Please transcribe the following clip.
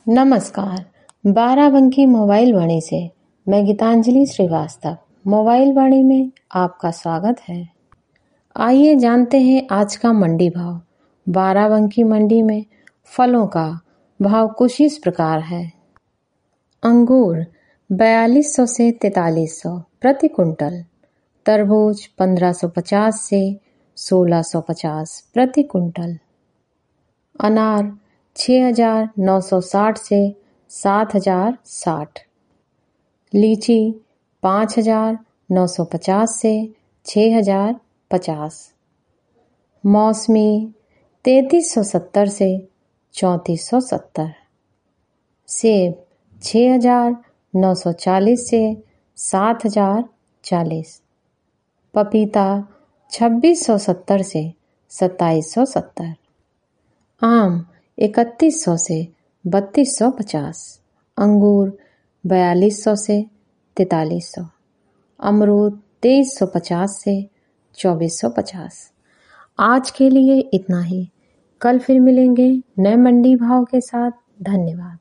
नमस्कार। बाराबंकी मोबाइल वाणी से मैं गीतांजलि श्रीवास्तव मोबाइल वाणी में आपका स्वागत है। आइए जानते हैं आज का मंडी भाव। बाराबंकी मंडी में फलों का भाव कुछ इस प्रकार है। अंगूर 4200 से 4300 प्रति कुंटल, तरबूज 1550 से 1650 प्रति कुंटल, अनार 6960 से 7060, लीची 5950 से 6050, मौसमी 3370 से 3470, सेब 6940 से 7040, पपीता 2670 से 2770, आम 3100 से 3250, अंगूर 4200 से 4300, अमरूद 2350 से 2450। आज के लिए इतना ही। कल फिर मिलेंगे नए मंडी भाव के साथ। धन्यवाद।